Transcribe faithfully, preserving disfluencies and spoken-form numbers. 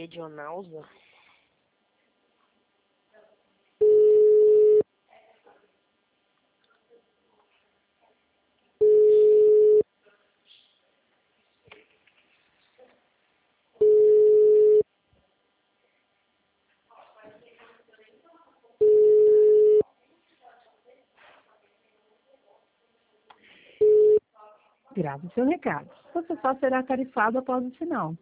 Hedionausa? Grave seu recado. Você só será tarifado após o sinal.